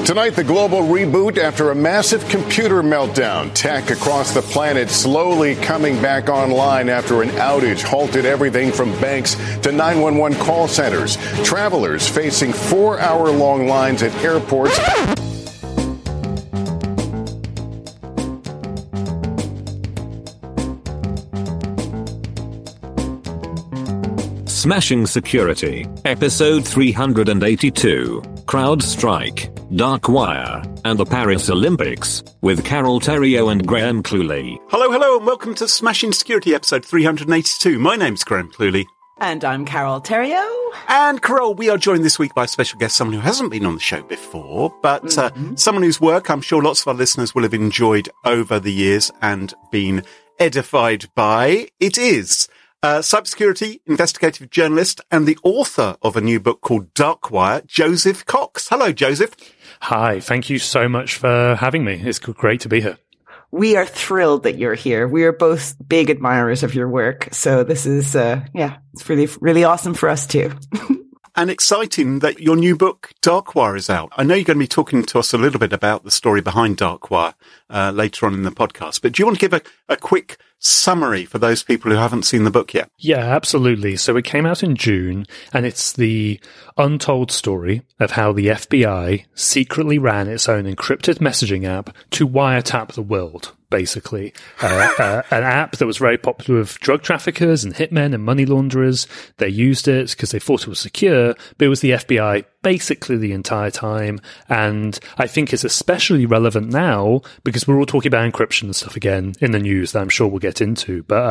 Tonight, the global reboot after a massive computer meltdown. Tech across the planet slowly coming back online after an outage halted everything from banks to 911 call centers. Travelers facing 4-hour-long lines at airports. Smashing Security, Episode 382, CrowdStrike, Darkwire, and the Paris Olympics, with Carol Theriault and Graham Cluley. Hello, and welcome to Smashing Security, Episode 382. My name's Graham Cluley. And I'm Carol Theriault. And Carol, we are joined this week by a special guest, someone who hasn't been on the show before, but someone whose work I'm sure lots of our listeners will have enjoyed over the years and been edified by. It is cybersecurity investigative journalist and the author of a new book called Darkwire, Joseph Cox. Hello, Joseph. Hi, thank you so much for having me. It's great to be here. We are thrilled that you're here. We are both big admirers of your work. So this is, it's really, really awesome for us too. And exciting that your new book, Darkwire, is out. I know you're going to be talking to us a little bit about the story behind Darkwire later on in the podcast, but do you want to give a quick summary for those people who haven't seen the book yet? Yeah, absolutely. So it came out in June, and it's the untold story of how the FBI secretly ran its own encrypted messaging app to wiretap the world, basically. An app that was very popular with drug traffickers and hitmen and money launderers. They used it because they thought it was secure, but it was the FBI basically the entire time. And I think it's especially relevant now because we're all talking about encryption and stuff again in the news that I'm sure we'll get into. But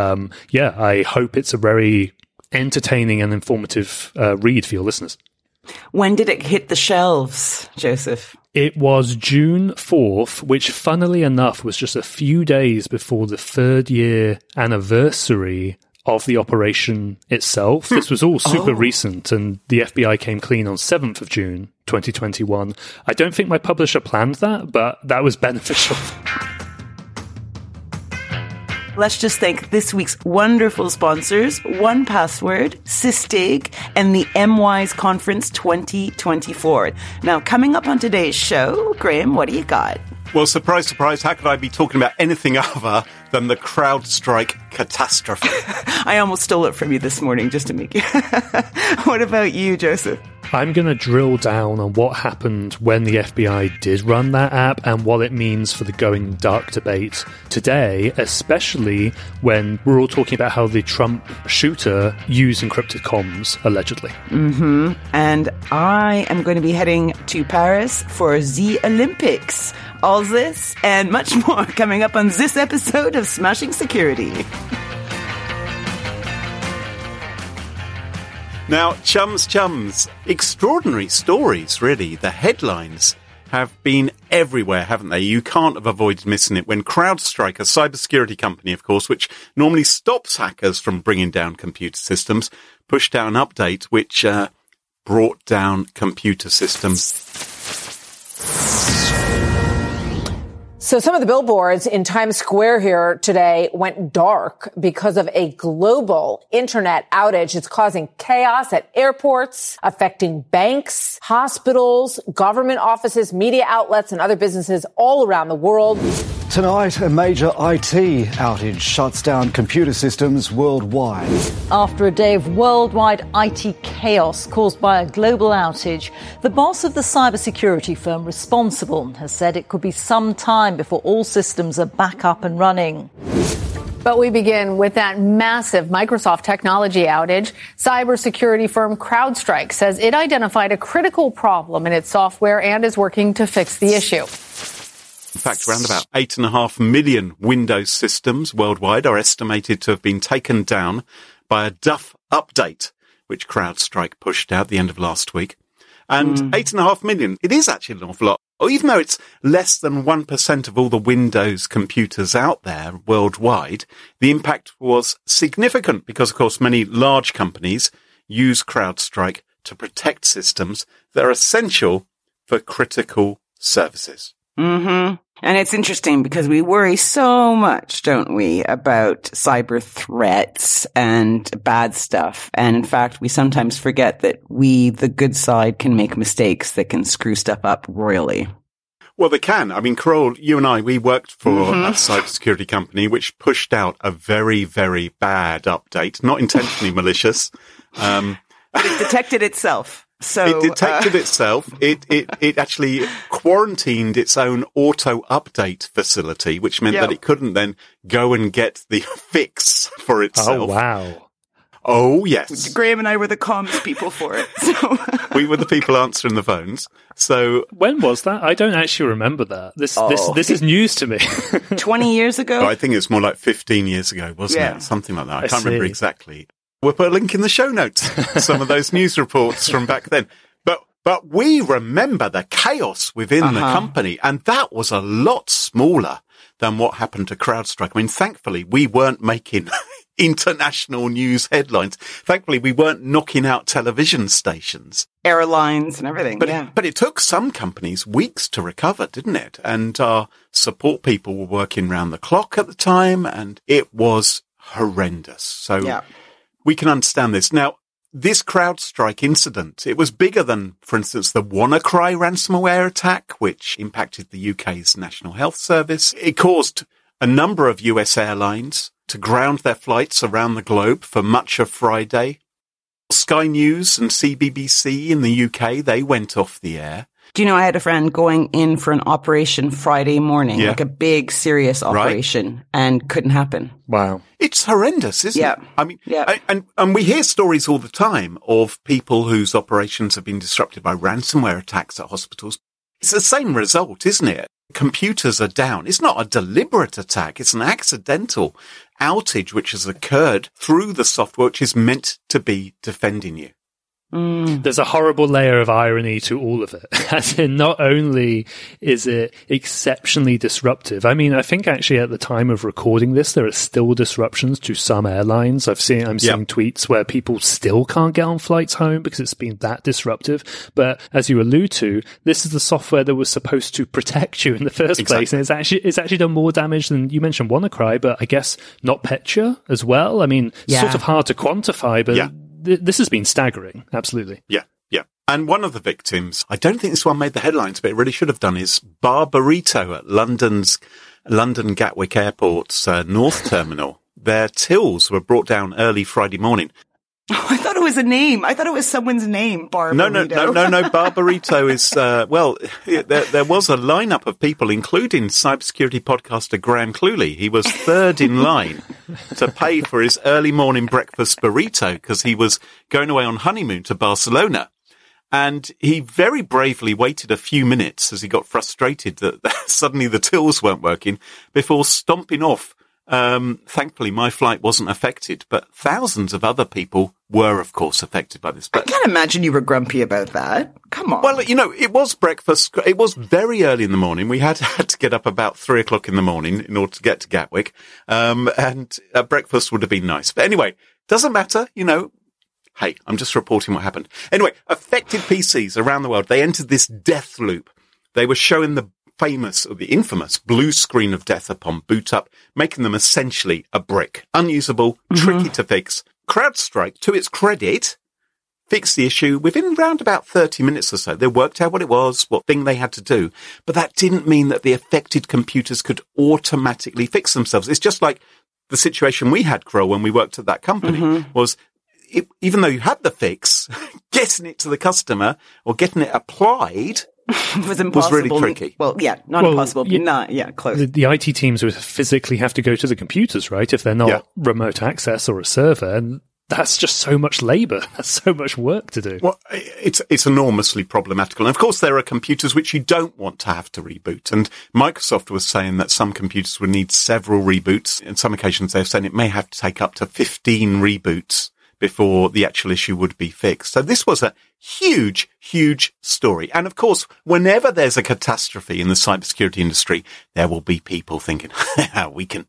I hope it's a very entertaining and informative read for your listeners. When did it hit the shelves, Joseph? It was June 4th, which funnily enough was just a few days before the 3rd year anniversary of the operation itself. This was all super recent, and the FBI came clean on 7th of June, 2021. I don't think my publisher planned that, but that was beneficial. Let's just thank this week's wonderful sponsors, 1Password, Sysdig, and the MWise Conference 2024. Now, coming up on today's show, Graham, what do you got? Well, surprise, surprise, how could I be talking about anything other than the CrowdStrike catastrophe? I almost stole it from you this morning just to make you. What about you, Joseph? I'm going to drill down on what happened when the FBI did run that app and what it means for the going dark debate today, especially when we're all talking about how the Trump shooter used encrypted comms, allegedly. Mm-hmm. And I am going to be heading to Paris for the Olympics. All this and much more coming up on this episode of Smashing Security. Now, chums, extraordinary stories, really. The headlines have been everywhere, haven't they? You can't have avoided missing it when CrowdStrike, a cybersecurity company, of course, which normally stops hackers from bringing down computer systems, pushed out an update which brought down computer systems. So some of the billboards in Times Square here today went dark because of a global internet outage. It's causing chaos at airports, affecting banks, hospitals, government offices, media outlets, and other businesses all around the world. Tonight, a major IT outage shuts down computer systems worldwide. After a day of worldwide IT chaos caused by a global outage, the boss of the cybersecurity firm responsible has said it could be some time before all systems are back up and running. But we begin with that massive Microsoft technology outage. Cybersecurity firm CrowdStrike says it identified a critical problem in its software and is working to fix the issue. In fact, around about 8.5 million Windows systems worldwide are estimated to have been taken down by a Duff update, which CrowdStrike pushed out at the end of last week. And 8.5 million, it is actually an awful lot. Even though it's less than 1% of all the Windows computers out there worldwide, the impact was significant because, of course, many large companies use CrowdStrike to protect systems that are essential for critical services. Mm-hmm. And it's interesting because we worry so much, don't we, about cyber threats and bad stuff. And in fact, we sometimes forget that we, the good side, can make mistakes that can screw stuff up royally. Well, they can. I mean, Carole, you and I, we worked for a cybersecurity company which pushed out a very, very bad update, not intentionally malicious. But it detected itself. So it detected itself. It actually quarantined its own auto update facility, which meant that it couldn't then go and get the fix for itself. Oh, wow. Oh, yes. Graham and I were the comms people for it. So. We were the people answering the phones. So when was that? I don't actually remember that. This is news to me. 20 years ago? I think it's more like 15 years ago, wasn't it? Something like that. I can't remember exactly. We'll put a link in the show notes. Some of those news reports from back then. But we remember the chaos within the company, and that was a lot smaller than what happened to CrowdStrike. I mean, thankfully, we weren't making international news headlines. Thankfully, we weren't knocking out television stations. Airlines and everything, But it took some companies weeks to recover, didn't it? And our support people were working round the clock at the time, and it was horrendous. So we can understand this. Now, this CrowdStrike incident, it was bigger than, for instance, the WannaCry ransomware attack, which impacted the UK's National Health Service. It caused a number of US airlines to ground their flights around the globe for much of Friday. Sky News and CBBC in the UK, they went off the air. Do you know, I had a friend going in for an operation Friday morning, like a big, serious operation, and couldn't happen. Wow. It's horrendous, isn't it? I mean, and we hear stories all the time of people whose operations have been disrupted by ransomware attacks at hospitals. It's the same result, isn't it? Computers are down. It's not a deliberate attack. It's an accidental outage which has occurred through the software which is meant to be defending you. There's a horrible layer of irony to all of it. As in, not only is it exceptionally disruptive, I mean, I think actually at the time of recording this, there are still disruptions to some airlines. I'm seeing tweets where people still can't get on flights home because it's been that disruptive. But as you allude to, this is the software that was supposed to protect you in the first place. And it's actually done more damage than you mentioned WannaCry, but I guess NotPetya as well. I mean, sort of hard to quantify, but this has been staggering. Absolutely. Yeah. And one of the victims, I don't think this one made the headlines, but it really should have done, is Barburrito at London Gatwick Airport's North Terminal. Their tills were brought down early Friday morning. Oh, I thought it was a name. I thought it was someone's name, Barburrito. No. Barburrito is, there was a lineup of people, including cybersecurity podcaster Graham Cluley. He was third in line to pay for his early morning breakfast burrito because he was going away on honeymoon to Barcelona. And he very bravely waited a few minutes as he got frustrated that suddenly the tills weren't working before stomping off. Thankfully, my flight wasn't affected, but thousands of other people were, of course, affected by this. But I can't imagine you were grumpy about that. Come on. Well, it was breakfast. It was very early in the morning. We had to get up about 3:00 in the morning in order to get to Gatwick. And breakfast would have been nice. But anyway, doesn't matter, Hey, I'm just reporting what happened. Anyway, affected PCs around the world, they entered this death loop. They were showing the infamous blue screen of death upon boot up, making them essentially a brick. Unusable, tricky to fix. CrowdStrike, to its credit, fixed the issue within around about 30 minutes or so. They worked out what it was, what thing they had to do. But that didn't mean that the affected computers could automatically fix themselves. It's just like the situation we had, Carole, when we worked at that company, was even though you had the fix, getting it to the customer or getting it applied was impossible. Was really tricky. Well, not impossible, but close. The IT teams would physically have to go to the computers, right? If they're not remote access or a server, and that's just so much labor. That's so much work to do. Well, it's enormously problematical. And of course, there are computers which you don't want to have to reboot. And Microsoft was saying that some computers would need several reboots. In some occasions, they've said it may have to take up to 15 reboots before the actual issue would be fixed. So this was a huge, huge story. And of course, whenever there's a catastrophe in the cybersecurity industry, there will be people thinking, we can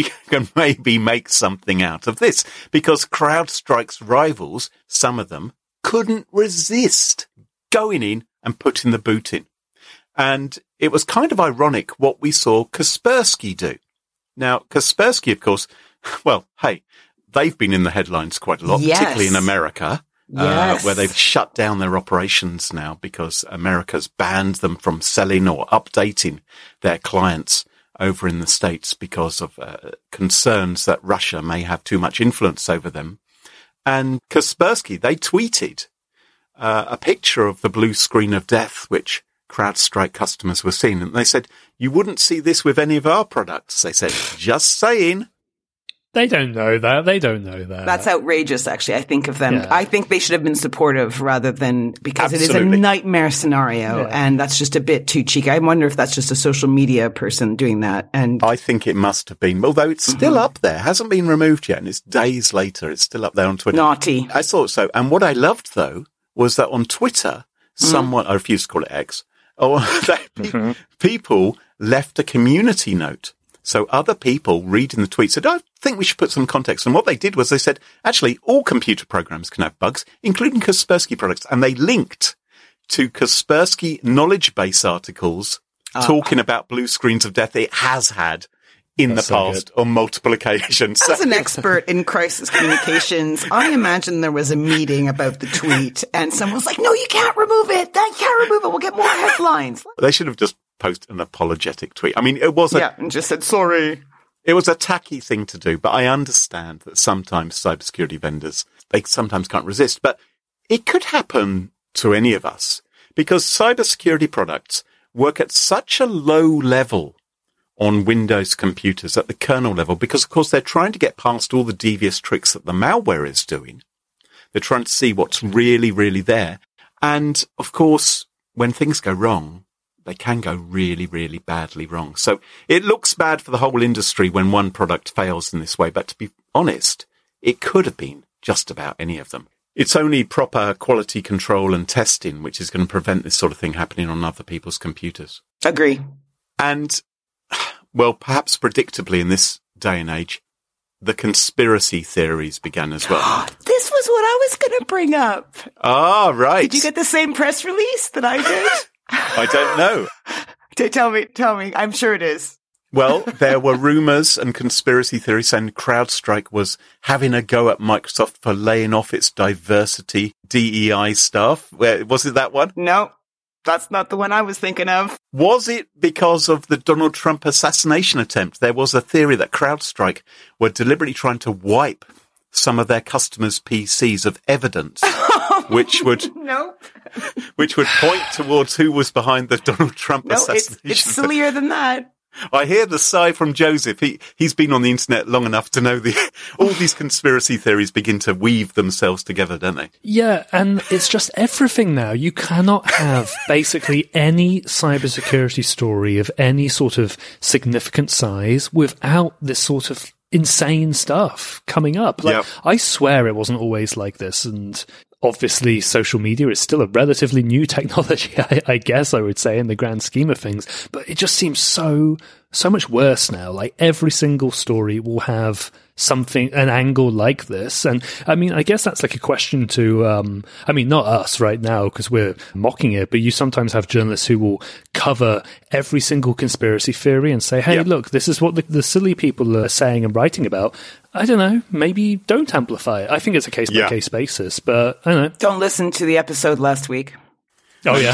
maybe make something out of this, because CrowdStrike's rivals, some of them, couldn't resist going in and putting the boot in. And it was kind of ironic what we saw Kaspersky do. Now, Kaspersky, of course, well, hey, they've been in the headlines quite a lot, particularly in America. Yes. where they've shut down their operations now because America's banned them from selling or updating their clients over in the States because of concerns that Russia may have too much influence over them. And Kaspersky, they tweeted a picture of the blue screen of death, which CrowdStrike customers were seeing. And they said, you wouldn't see this with any of our products. They said, just saying. They don't know that. They don't know that. That's outrageous, actually. I think of them. Yeah. I think they should have been supportive rather than, because Absolutely. it is a nightmare scenario, and that's just a bit too cheeky. I wonder if that's just a social media person doing that. And I think it must have been, although it's still up there, hasn't been removed yet, and it's days later. It's still up there on Twitter. naughty. I thought so. And what I loved, though, was that on Twitter, someone, I refuse to call it X, people left a community note. So other people reading the tweet said, I think we should put some context. And what they did was they said, actually, all computer programs can have bugs, including Kaspersky products. And they linked to Kaspersky knowledge base articles talking about blue screens of death it has had in the past on multiple occasions. As an expert in crisis communications, I imagine there was a meeting about the tweet and someone was like, no, you can't remove it. You can't remove it. We'll get more headlines. They should have just posted an apologetic tweet. I mean, it was and just said, sorry. It was a tacky thing to do, but I understand that sometimes cybersecurity vendors, they sometimes can't resist. But it could happen to any of us because cybersecurity products work at such a low level on Windows computers at the kernel level because, of course, they're trying to get past all the devious tricks that the malware is doing. They're trying to see what's really, really there. And, of course, when things go wrong, they can go really, really badly wrong. So it looks bad for the whole industry when one product fails in this way. But to be honest, it could have been just about any of them. It's only proper quality control and testing which is going to prevent this sort of thing happening on other people's computers. Agree. And, well, perhaps predictably in this day and age, the conspiracy theories began as well. This was what I was going to bring up. Ah, right. Did you get the same press release that I did? I don't know. Tell me. I'm sure it is. Well, there were rumors and conspiracy theories saying CrowdStrike was having a go at Microsoft for laying off its diversity DEI staff. Was it that one? No, that's not the one I was thinking of. Was it because of the Donald Trump assassination attempt? There was a theory that CrowdStrike were deliberately trying to wipe some of their customers' PCs of evidence, which would which would point towards who was behind the Donald Trump assassination. It's sillier than that. I hear the sigh from Joseph. He's been on the internet long enough to know all these conspiracy theories begin to weave themselves together, don't they? Yeah, and it's just everything now. You cannot have basically any cybersecurity story of any sort of significant size without this sort of insane stuff coming up. Like, I swear it wasn't always like this, and obviously social media is still a relatively new technology, I guess I would say, in the grand scheme of things, but it just seems so much worse now. Like, every single story will have an angle like this. And I mean, I guess that's like a question to, not us right now because we're mocking it, but you sometimes have journalists who will cover every single conspiracy theory and say, hey, look, this is what the silly people are saying and writing about. I don't know, maybe don't amplify it. I think it's a case-by-case basis, but I don't know. Don't listen to the episode last week. Oh, yeah.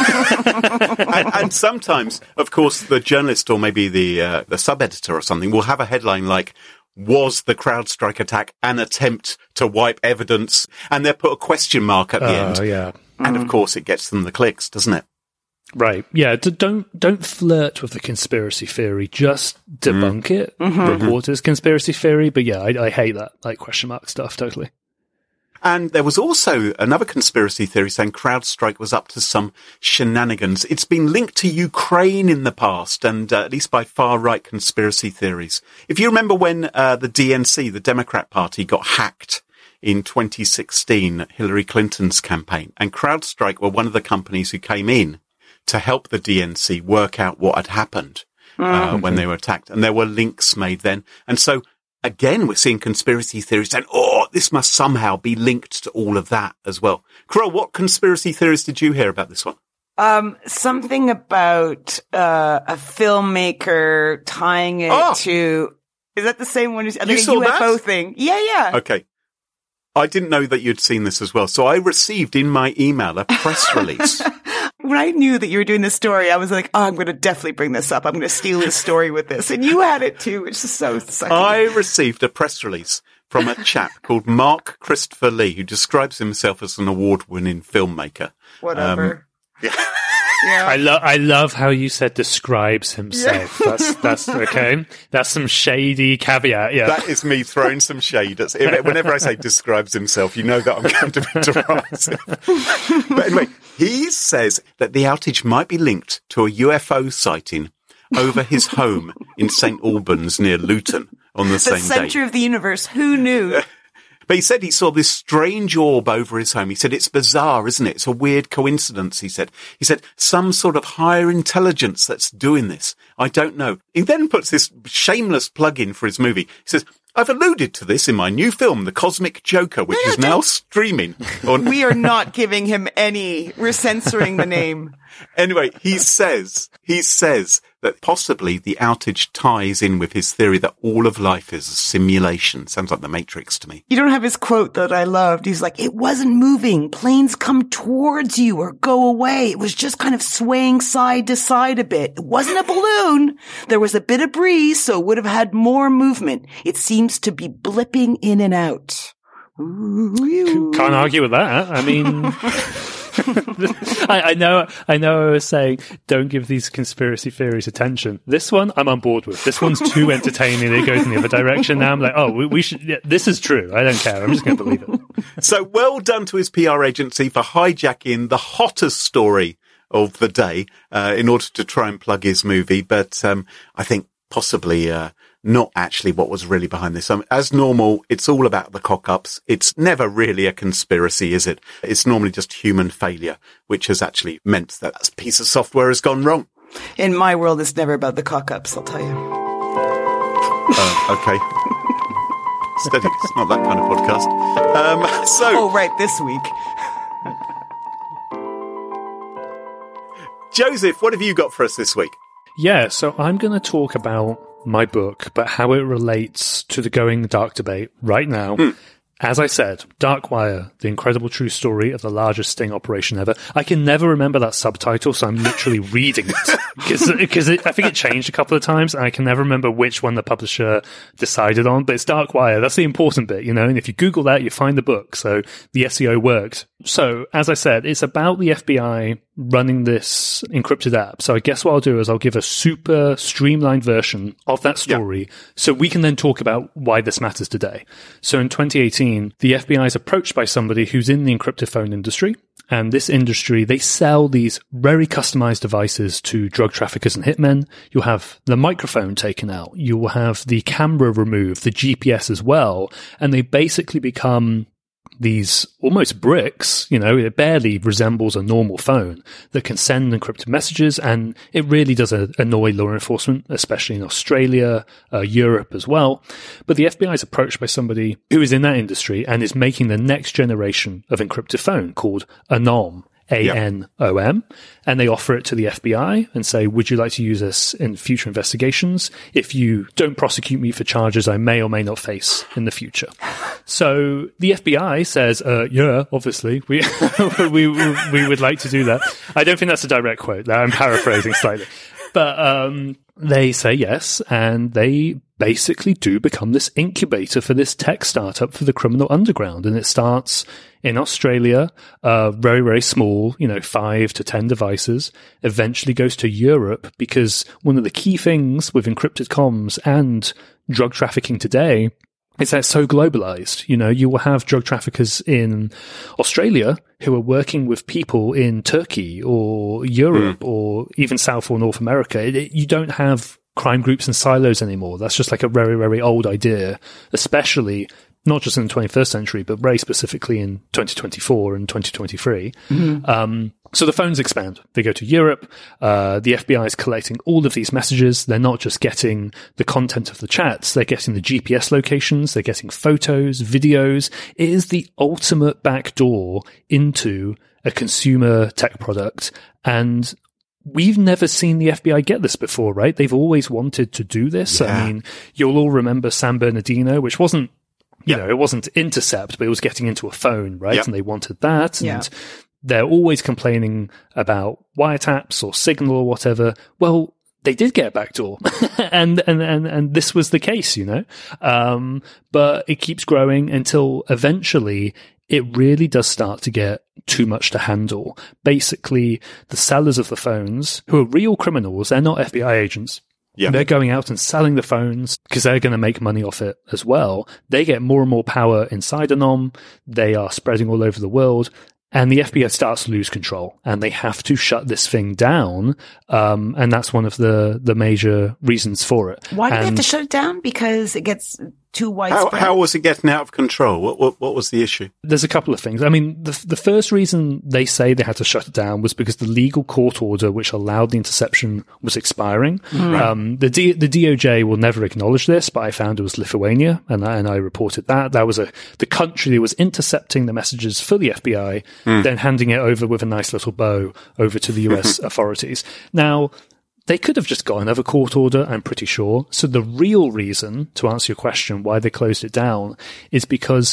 and sometimes, of course, the journalist or maybe the sub-editor or something will have a headline like, was the CrowdStrike attack an attempt to wipe evidence? And they'll put a question mark at the end. Yeah. And of course it gets them the clicks, doesn't it? Right. Yeah. Don't flirt with the conspiracy theory. Just debunk it. Report it as conspiracy theory. But yeah, I hate that, like, question mark stuff, totally. And there was also another conspiracy theory saying CrowdStrike was up to some shenanigans. It's been linked to Ukraine in the past, and at least by far-right conspiracy theories. If you remember when the DNC, the Democrat Party, got hacked in 2016, Hillary Clinton's campaign, and CrowdStrike were one of the companies who came in to help the DNC work out what had happened when they were attacked. And there were links made then. And so, again, we're seeing conspiracy theories saying, this must somehow be linked to all of that as well. Carol, what conspiracy theories did you hear about this one? Something about a filmmaker tying it to... Is that the same one? I think a UFO thing. Yeah. Okay. I didn't know that you'd seen this as well. So I received in my email a press release. When I knew that you were doing this story, I was like, oh, I'm going to definitely bring this up. I'm going to steal this story with this. And you had it too, which is so sucky. I received a press release from a chap called Mark Christopher Lee, who describes himself as an award-winning filmmaker. Whatever. Yeah. I love how you said describes himself. Yeah. That's okay. That's some shady caveat. Yeah, that is me throwing some shade. Whenever I say describes himself, you know that I'm going to be derisive. But anyway, he says that the outage might be linked to a UFO sighting over his home in St Albans near Luton on the same day. The centre of the universe. Who knew? But he said he saw this strange orb over his home. He said, it's bizarre, isn't it? It's a weird coincidence, he said. He said, some sort of higher intelligence that's doing this. I don't know. He then puts this shameless plug in for his movie. He says, I've alluded to this in my new film, The Cosmic Joker, which is now streaming. We are not giving him any. We're censoring the name. Anyway, he says that possibly the outage ties in with his theory that all of life is a simulation. Sounds like the Matrix to me. You don't have his quote that I loved. He's like, it wasn't moving. Planes come towards you or go away. It was just kind of swaying side to side a bit. It wasn't a balloon. There was a bit of breeze, so it would have had more movement. It seems to be blipping in and out. Ooh. Can't argue with that. I mean... I know I was saying don't give these conspiracy theories attention. This one I'm on board with. This one's too entertaining. It goes in the other direction. Now I'm like, oh, we should, yeah, this is true. I don't care. I'm just going to believe it. So well done to his PR agency for hijacking the hottest story of the day in order to try and plug his movie. But I think possibly not actually what was really behind this. As normal, it's all about the cock-ups. It's never really a conspiracy, is it? It's normally just human failure, which has actually meant that a piece of software has gone wrong. In my world, it's never about the cock-ups, I'll tell you. Okay. Steady, it's not that kind of podcast. Oh, right, this week. Joseph, what have you got for us this week? Yeah, so I'm going to talk about my book, but how it relates to the Going Dark debate right now. As I said, Darkwire, the incredible true story of the largest sting operation ever. I can never remember that subtitle, so I'm literally reading it. Because I think it changed a couple of times, and I can never remember which one the publisher decided on, but it's Darkwire. That's the important bit, you know, and if you Google that, you find the book, so the SEO worked. So, as I said, it's about the FBI running this encrypted app. So I guess what I'll do is I'll give a super streamlined version of that story so we can then talk about why this matters today. So in 2018, the FBI is approached by somebody who's in the encrypted phone industry. And this industry, they sell these very customized devices to drug traffickers and hitmen. You'll have the microphone taken out. You will have the camera removed, the GPS as well. And they basically become these almost bricks, you know, it barely resembles a normal phone that can send encrypted messages, and it really does annoy law enforcement, especially in Australia, Europe as well. But the FBI is approached by somebody who is in that industry and is making the next generation of encrypted phone called Anom. ANOM, and they offer it to the FBI and say, would you like to use this in future investigations? If you don't prosecute me for charges I may or may not face in the future. So the FBI says, yeah, obviously, we would like to do that. I don't think that's a direct quote. I'm paraphrasing slightly. But they say yes, and they basically do become this incubator for this tech startup for the criminal underground. And it starts in Australia, very, very small, 5 to 10 devices, eventually goes to Europe, because one of the key things with encrypted comms and drug trafficking today is that it's so globalized. You will have drug traffickers in Australia who are working with people in Turkey or Europe or even South or North America. You don't have crime groups and silos anymore. That's just like a very, very old idea, especially not just in the 21st century, but very specifically in 2024 and 2023. So the phones expand. They go to Europe. The FBI is collecting all of these messages. They're not just getting the content of the chats. They're getting the GPS locations. They're getting photos, videos. It is the ultimate backdoor into a consumer tech product. And we've never seen the FBI get this before, right? They've always wanted to do this. Yeah. I mean, you'll all remember San Bernardino, which wasn't You know, it wasn't intercept, but it was getting into a phone, right? Yep. And they wanted that. Yeah. And they're always complaining about wiretaps or Signal or whatever. Well, they did get a backdoor, and this was the case, you know. But it keeps growing until eventually it really does start to get too much to handle. Basically, the sellers of the phones, who are real criminals, they're not FBI agents. Yeah. They're going out and selling the phones because they're going to make money off it as well. They get more and more power inside Anom. They are spreading all over the world. And the FBI starts to lose control, and they have to shut this thing down. And that's one of the major reasons for it. Why do they have to shut it down? Because it gets too widespread. How was it getting out of control? What was the issue? There's a couple of things. I mean, the first reason they say they had to shut it down was because the legal court order which allowed the interception was expiring. Right. The DOJ will never acknowledge this, but I found it was Lithuania, and I reported that. That was the country that was intercepting the messages for the FBI, then handing it over with a nice little bow over to the US authorities. Now, they could have just got another court order, I'm pretty sure. So the real reason, to answer your question, why they closed it down is because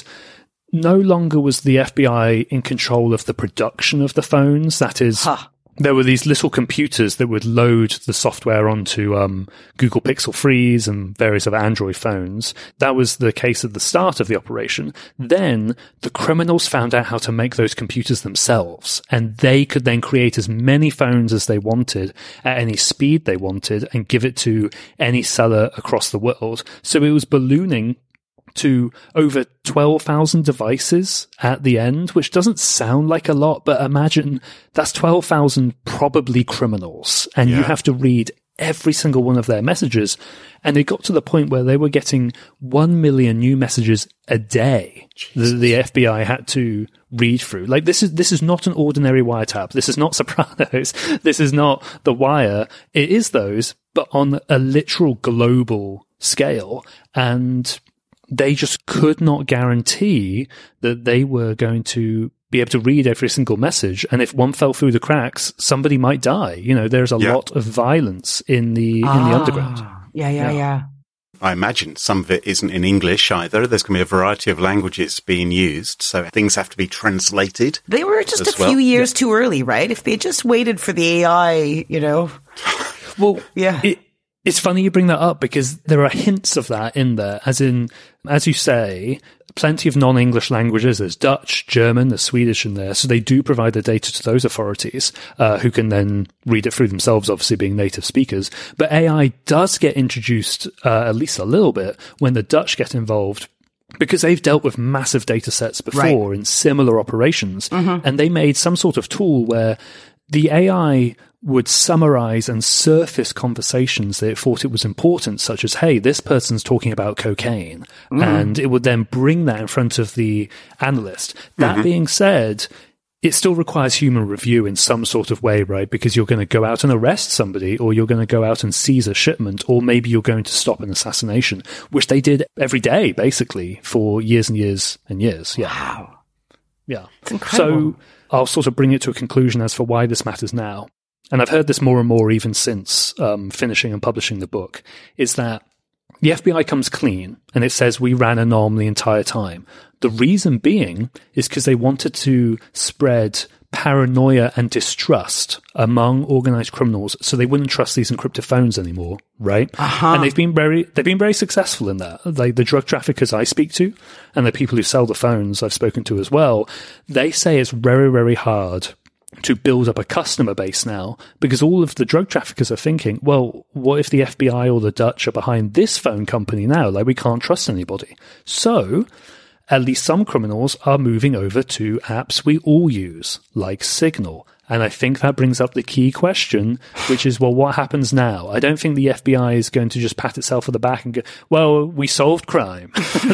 no longer was the FBI in control of the production of the phones. That is, there were these little computers that would load the software onto Google Pixel 3s and various other Android phones. That was the case at the start of the operation. Then the criminals found out how to make those computers themselves, and they could then create as many phones as they wanted at any speed they wanted and give it to any seller across the world. So it was ballooning to over 12,000 devices at the end, which doesn't sound like a lot, but imagine that's 12,000 probably criminals, and you have to read every single one of their messages. And it got to the point where they were getting 1 million new messages a day that the FBI had to read through. Like, this is not an ordinary wiretap. This is not Sopranos. This is not The Wire. It is those, but on a literal global scale. And they just could not guarantee that they were going to be able to read every single message. And if one fell through the cracks, somebody might die. You know, there's a lot of violence in the underground. Yeah. I imagine some of it isn't in English either. There's going to be a variety of languages being used, so things have to be translated. They were just a few years too early, right? If they just waited for the AI, you know. Well, yeah. It's funny you bring that up because there are hints of that in there, as you say, plenty of non-English languages. There's Dutch, German, there's Swedish in there. So they do provide the data to those authorities, who can then read it through themselves, obviously being native speakers. But AI does get introduced, at least a little bit, when the Dutch get involved, because they've dealt with massive data sets before in similar operations. And they made some sort of tool where the AI would summarize and surface conversations that it thought it was important, such as, hey, this person's talking about cocaine. And it would then bring that in front of the analyst. That being said, it still requires human review in some sort of way, right? Because you're going to go out and arrest somebody, or you're going to go out and seize a shipment, or maybe you're going to stop an assassination, which they did every day, basically, for years and years and years. Yeah. Wow. Yeah. It's incredible. So I'll sort of bring it to a conclusion as for why this matters now. And I've heard this more and more even since finishing and publishing the book, is that the FBI comes clean and it says we ran Anom the entire time. The reason being is because they wanted to spread paranoia and distrust among organized criminals, so they wouldn't trust these encrypted phones anymore, right? And they've been very successful in that. Like the drug traffickers I speak to and the people who sell the phones I've spoken to as well, they say it's very, very hard to build up a customer base now, because all of the drug traffickers are thinking, well, what if the FBI or the Dutch are behind this phone company now? Like, we can't trust anybody. So at least some criminals are moving over to apps we all use, like Signal. And I think that brings up the key question, which is, well, what happens now? I don't think the FBI is going to just pat itself on the back and go, well, we solved crime.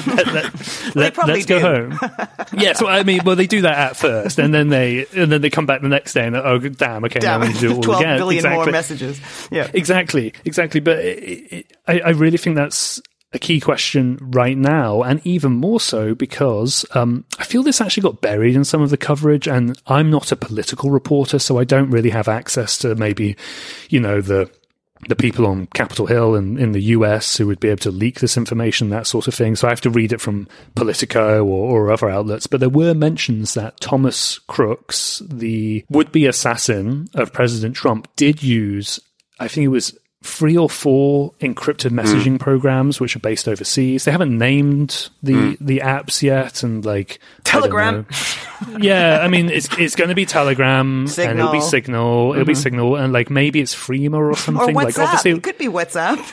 Let's go home. Yes, well, I mean, well, they do that at first, and then they come back the next day and, oh, damn, okay, now we need to do it all 12 again. 12 billion more messages. Yeah. Exactly. But I really think that's a key question right now, and even more so because I feel this actually got buried in some of the coverage, and I'm not a political reporter, so I don't really have access to maybe, the the people on Capitol Hill in the US who would be able to leak this information, that sort of thing. So I have to read it from Politico or other outlets. But there were mentions that Thomas Crooks, the would-be assassin of President Trump, did use, I think it was 3 or 4 encrypted messaging programs which are based overseas. They haven't named the apps yet, and like Telegram. Yeah, I mean it's going to be Telegram, Signal. and it'll be Signal. It'll be Signal, and like maybe it's Freema or something. Or WhatsApp. Like obviously, It could be WhatsApp.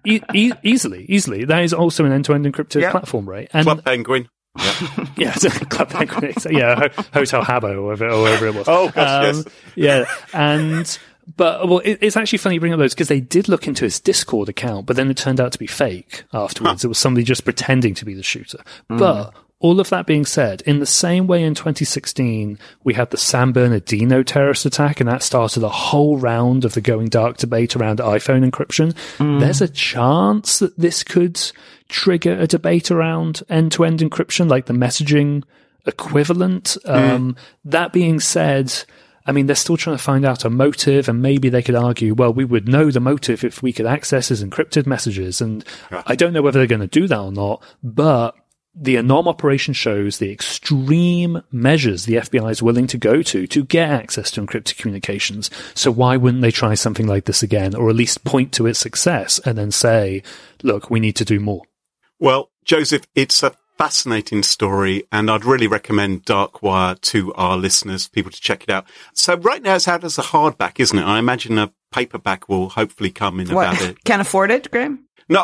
easily. That is also an end-to-end encrypted platform, right? And Club Penguin. yeah, Club Penguin. Yeah, Hotel Habbo or whatever it was. Oh, gosh, yes. Yeah, But it's actually funny you bring up those because they did look into his Discord account, but then it turned out to be fake afterwards. It was somebody just pretending to be the shooter. But all of that being said, in the same way in 2016, we had the San Bernardino terrorist attack, and that started a whole round of the going dark debate around iPhone encryption. There's a chance that this could trigger a debate around end-to-end encryption, like the messaging equivalent. That being said, I mean, they're still trying to find out a motive, and maybe they could argue, well, we would know the motive if we could access his encrypted messages. And I don't know whether they're going to do that or not, but the Anom operation shows the extreme measures the FBI is willing to go to get access to encrypted communications. So why wouldn't they try something like this again, or at least point to its success and then say, look, we need to do more? Well, Joseph, it's a fascinating story, and I'd really recommend Darkwire to our listeners, people to check it out. So right now it's out as a hardback, isn't it? I imagine a paperback will hopefully come in about it. Can't afford it, Graham? No,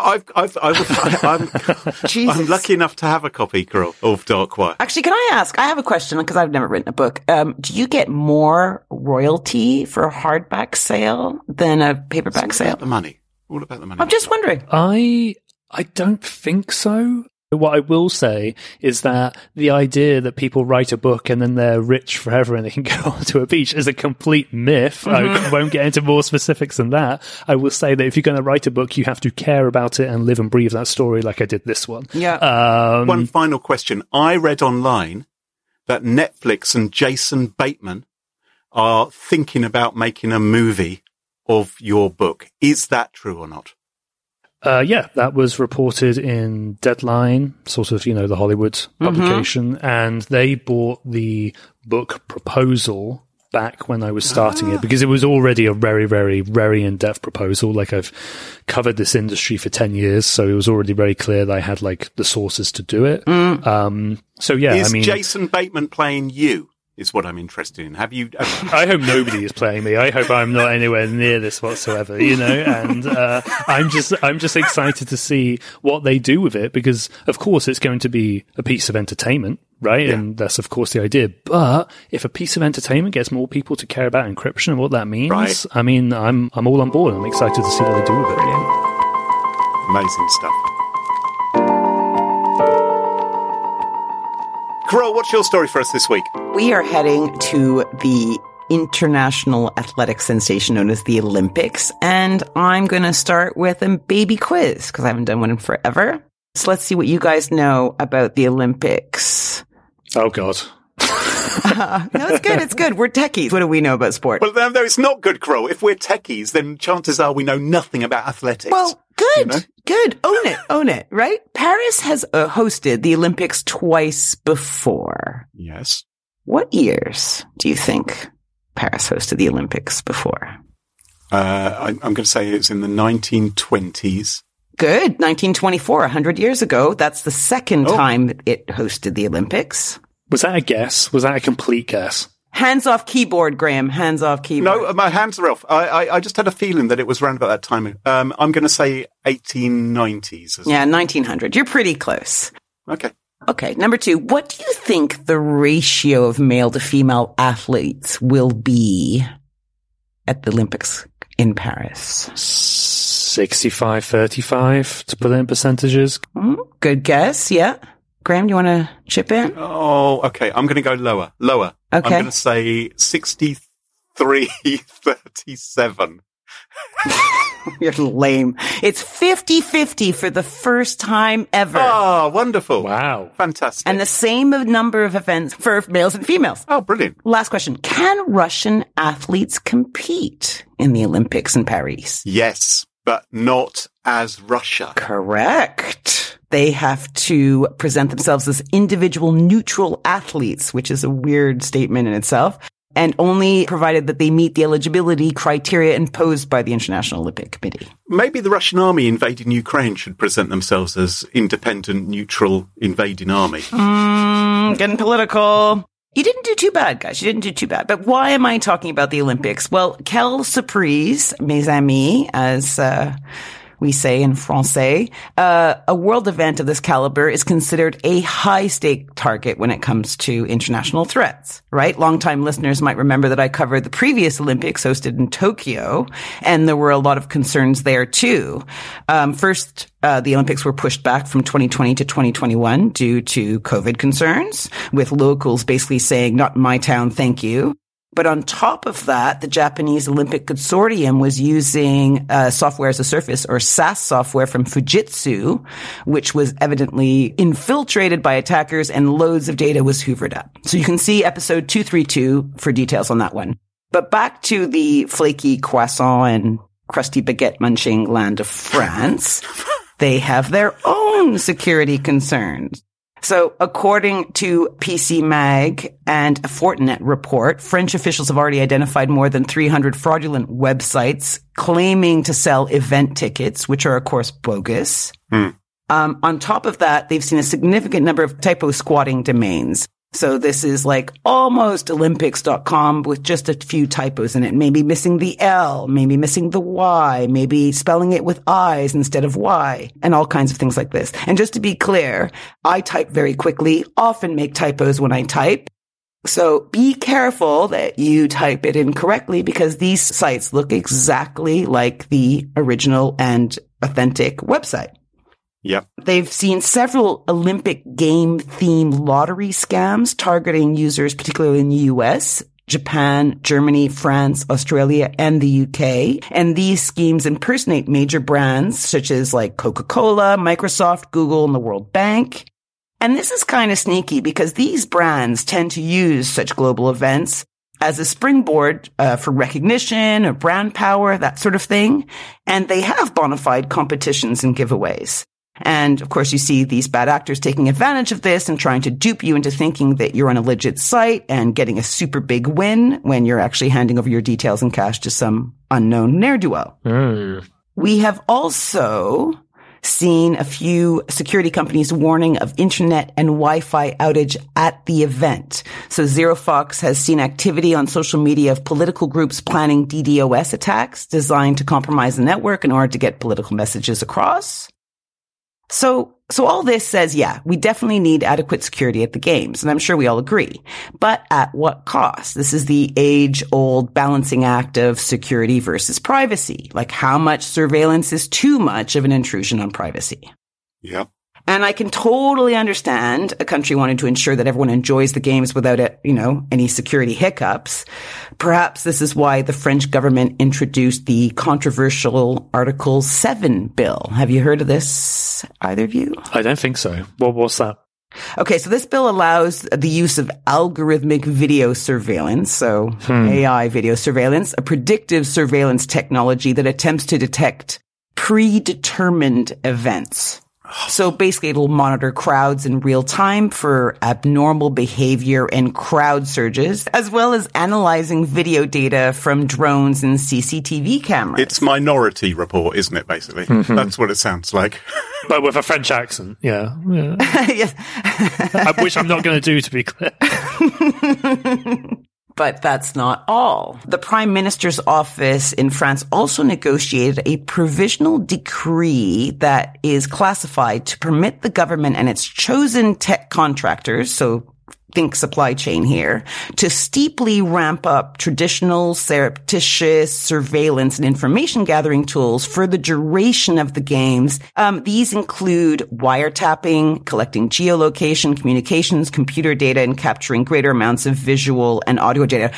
I'm lucky enough to have a copy, Carol, of Darkwire. Actually, can I ask? I have a question because I've never written a book. Do you get more royalty for a hardback sale than a paperback sale? All about the money. I'm just wondering. I don't think so. What I will say is that the idea that people write a book and then they're rich forever and they can go onto a beach is a complete myth. I won't get into more specifics than that. I will say that if you're going to write a book, you have to care about it and live and breathe that story like I did this one. Yeah. One final question. I read online that Netflix and Jason Bateman are thinking about making a movie of your book. Is that true or not? Yeah, that was reported in Deadline, sort of, the Hollywood publication, and they bought the book proposal back when I was starting it because it was already a very, very, very in-depth proposal. Like, I've covered this industry for 10 years, so it was already very clear that I had, like, the sources to do it. So, yeah, Is Jason Bateman playing you? Is what I'm interested in. Have you? I hope nobody is playing me. I hope I'm not anywhere near this whatsoever, and I'm just excited to see what they do with it because, of course, it's going to be a piece of entertainment, right? Yeah. And that's, of course, the idea. But if a piece of entertainment gets more people to care about encryption and what that means, right. I mean, I'm all on board. I'm excited to see what they do with it. Yeah. Amazing stuff. Carol, what's your story for us this week? We are heading to the international athletic sensation known as the Olympics, and I'm going to start with a baby quiz because I haven't done one in forever. So let's see what you guys know about the Olympics. Oh, God. No, it's good. It's good. We're techies. What do we know about sport? Well, no, it's not good, Carol. If we're techies, then chances are we know nothing about athletics. Well, good. Good. Own it, right? Paris has hosted the Olympics twice before. Yes. What years do you think Paris hosted the Olympics before? I'm going to say it's in the 1920s. Good. 1924, 100 years ago. That's the second time it hosted the Olympics. Was that a guess? Was that a complete guess? Hands off keyboard, Graham. Hands off keyboard. No, my hands are off. I just had a feeling that it was around about that time. I'm going to say 1890s. Yeah, 1900. You're pretty close. Okay. Number 2. What do you think the ratio of male to female athletes will be at the Olympics in Paris? 65-35 to put it in percentages. Good guess. Yeah. Graham, do you want to chip in? Oh, okay. I'm going to go lower. Okay. I'm going to say 63-37. You're lame. It's 50-50 for the first time ever. Oh, wonderful. Wow. Fantastic. And the same number of events for males and females. Oh, brilliant. Last question. Can Russian athletes compete in the Olympics in Paris? Yes, but not as Russia. Correct. They have to present themselves as individual neutral athletes, which is a weird statement in itself, and only provided that they meet the eligibility criteria imposed by the International Olympic Committee. Maybe the Russian army invading Ukraine should present themselves as independent, neutral, invading army. Getting political. You didn't do too bad, guys. You didn't do too bad. But why am I talking about the Olympics? Well, quelle surprise, mes amis, as we say in Francais. A world event of this caliber is considered a high-stake target when it comes to international threats, right? Longtime listeners might remember that I covered the previous Olympics hosted in Tokyo, and there were a lot of concerns there too. First, the Olympics were pushed back from 2020 to 2021 due to COVID concerns, with locals basically saying, "Not in my town, thank you." But on top of that, the Japanese Olympic Consortium was using software as a service, or SaaS software from Fujitsu, which was evidently infiltrated by attackers, and loads of data was hoovered up. So you can see episode 232 for details on that one. But back to the flaky croissant and crusty baguette munching land of France. They have their own security concerns. So according to PC Mag and a Fortinet report, French officials have already identified more than 300 fraudulent websites claiming to sell event tickets, which are, of course, bogus. On top of that, they've seen a significant number of typo squatting domains. So this is like almost Olympics.com with just a few typos in it. Maybe missing the L, maybe missing the Y, maybe spelling it with I's instead of Y, and all kinds of things like this. And just to be clear, I type very quickly, often make typos when I type. So be careful that you type it in correctly, because these sites look exactly like the original and authentic website. Yep. They've seen several Olympic game themed lottery scams targeting users, particularly in the US, Japan, Germany, France, Australia, and the UK. And these schemes impersonate major brands such as like Coca-Cola, Microsoft, Google, and the World Bank. And this is kind of sneaky because these brands tend to use such global events as a springboard for recognition or brand power, that sort of thing. And they have bona fide competitions and giveaways. And of course, you see these bad actors taking advantage of this and trying to dupe you into thinking that you're on a legit site and getting a super big win when you're actually handing over your details and cash to some unknown ne'er-do-well. We have also seen a few security companies warning of internet and Wi-Fi outage at the event. So ZeroFox has seen activity on social media of political groups planning DDoS attacks designed to compromise the network in order to get political messages across. So all this says, yeah, we definitely need adequate security at the games, and I'm sure we all agree. But at what cost? This is the age-old balancing act of security versus privacy. Like, how much surveillance is too much of an intrusion on privacy? Yep. And I can totally understand a country wanting to ensure that everyone enjoys the games without, any security hiccups. Perhaps this is why the French government introduced the controversial Article 7 bill. Have you heard of this, either of you? I don't think so. What's that? Okay, so this bill allows the use of algorithmic video surveillance, so AI video surveillance, a predictive surveillance technology that attempts to detect predetermined events. So basically, it'll monitor crowds in real time for abnormal behavior and crowd surges, as well as analyzing video data from drones and CCTV cameras. It's Minority Report, isn't it, basically? Mm-hmm. That's what it sounds like. But with a French accent, yeah. Yes. Which I'm not going to do, to be clear. But that's not all. The Prime Minister's office in France also negotiated a provisional decree that is classified to permit the government and its chosen tech contractors, so think supply chain here, to steeply ramp up traditional surreptitious surveillance and information gathering tools for the duration of the games. These include wiretapping, collecting geolocation, communications, computer data, and capturing greater amounts of visual and audio data.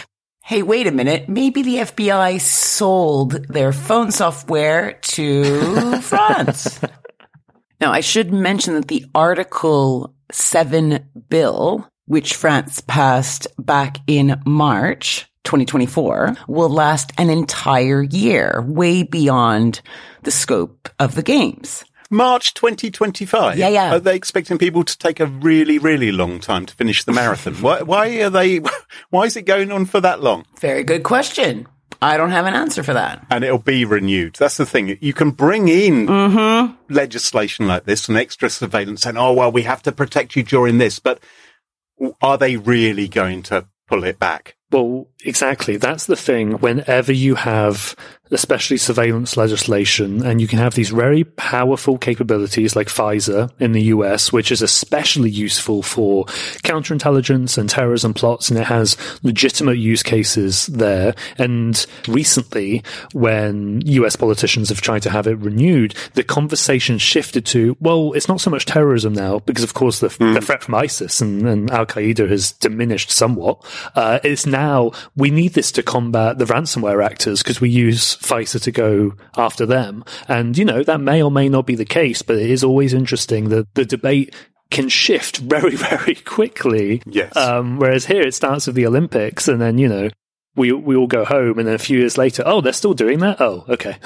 Hey, wait a minute. Maybe the FBI sold their phone software to France. Now, I should mention that the Article 7 bill, which France passed back in March 2024, will last an entire year, way beyond the scope of the games. March 2025? Yeah. Are they expecting people to take a really, really long time to finish the marathon? Why is it going on for that long? Very good question. I don't have an answer for that. And it'll be renewed. That's the thing. You can bring in legislation like this and extra surveillance and, we have to protect you during this. But are they really going to pull it back? Well, exactly. That's the thing. Whenever you have, especially surveillance legislation, and you can have these very powerful capabilities like FISA in the US, which is especially useful for counterintelligence and terrorism plots, and it has legitimate use cases there. And recently, when US politicians have tried to have it renewed, the conversation shifted to, well, it's not so much terrorism now, because of course the threat from ISIS and Al-Qaeda has diminished somewhat. It's now we need this to combat the ransomware actors because we use FISA to go after them. And, that may or may not be the case, but it is always interesting that the debate can shift very, very quickly. Yes. Whereas here it starts with the Olympics and then, we all go home and then a few years later, they're still doing that? Oh, okay.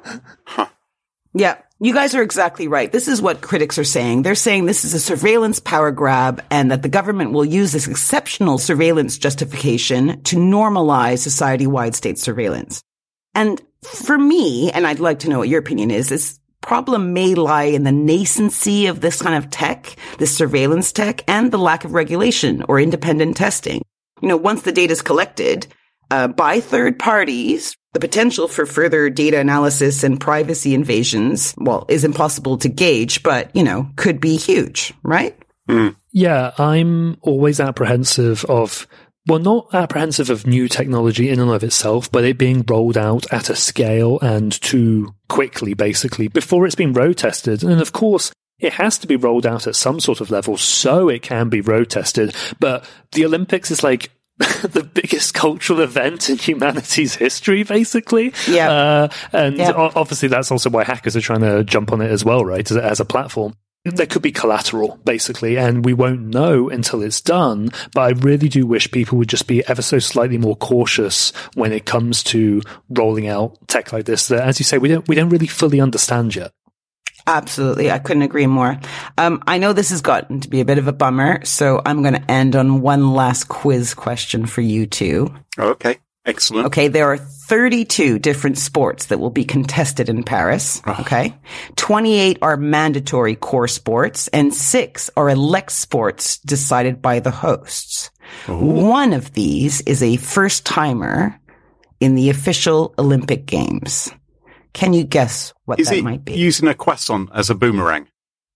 Yeah, you guys are exactly right. This is what critics are saying. They're saying this is a surveillance power grab and that the government will use this exceptional surveillance justification to normalize society-wide state surveillance. And for me, and I'd like to know what your opinion is, this problem may lie in the nascency of this kind of tech, this surveillance tech, and the lack of regulation or independent testing. Once the data is collected by third parties, the potential for further data analysis and privacy invasions, is impossible to gauge, but, could be huge, right? Mm. Yeah, I'm always apprehensive of, not apprehensive of new technology in and of itself, but it being rolled out at a scale and too quickly, basically, before it's been road tested. And of course, it has to be rolled out at some sort of level so it can be road tested. But the Olympics is like the biggest cultural event in humanity's history, basically. Yeah. Obviously that's also why hackers are trying to jump on it as well, right? As a platform. There could be collateral, basically, and we won't know until it's done. But I really do wish people would just be ever so slightly more cautious when it comes to rolling out tech like this. That, as you say, we don't really fully understand yet. Absolutely. I couldn't agree more. I know this has gotten to be a bit of a bummer, so I'm going to end on one last quiz question for you two. Okay. Excellent. Okay. There are 32 different sports that will be contested in Paris. Okay. 28 are mandatory core sports and 6 are elect sports decided by the hosts. Ooh. One of these is a first timer in the official Olympic Games. Can you guess what that might be? Is he using a croissant as a boomerang?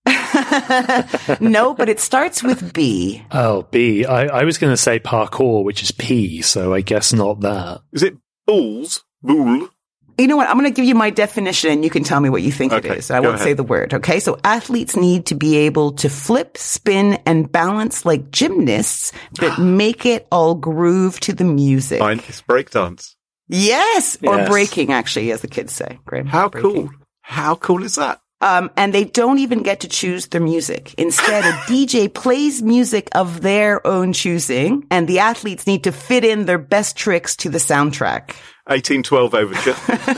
No, but it starts with B. Oh, B. I was going to say parkour, which is P, so I guess not that. Is it bulls? Boule? You know what? I'm going to give you my definition and you can tell me what you think it is. I won't say the word. Okay. So athletes need to be able to flip, spin, and balance like gymnasts, but make it all groove to the music. It's breakdance. Yes. Or breaking, actually, as the kids say. Graham. How cool. How cool is that? And they don't even get to choose their music. Instead, a DJ plays music of their own choosing, and the athletes need to fit in their best tricks to the soundtrack. 1812 overture.